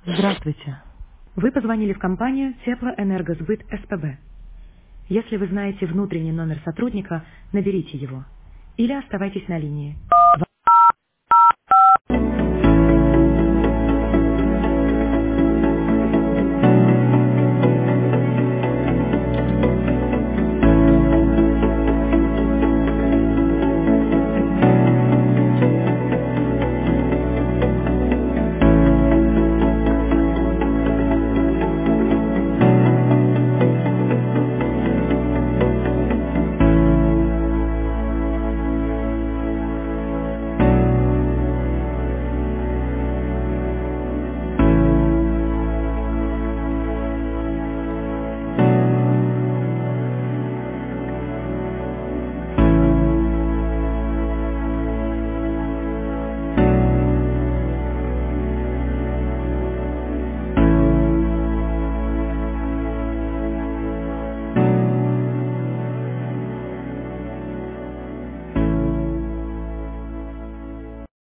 Здравствуйте. Вы позвонили в компанию Теплоэнергосбыт СПБ. Если вы знаете внутренний номер сотрудника, наберите его. Или оставайтесь на линии.